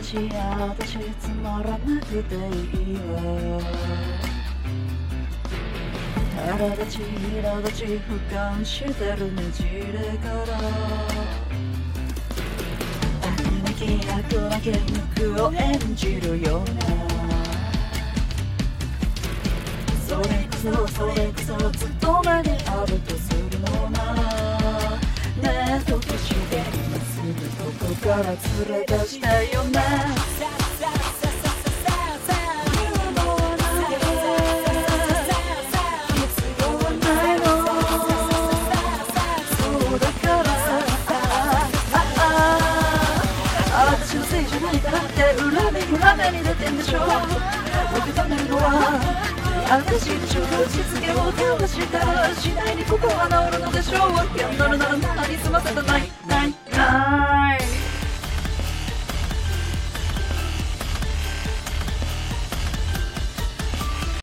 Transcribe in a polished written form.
私つまらなくていいわ。苛立ち俯瞰してるねじれから悪なき悪なき無垢を演じるようなそれこそずっと目にあるとするのなねえどうして今すぐどこから連れ出したよね私のせいじゃないからって裏目に出てんでしょ受け止めるのは私でしょしつけを手を出したら次第にここは治るのでしょうキャンドルなら7に済ませたない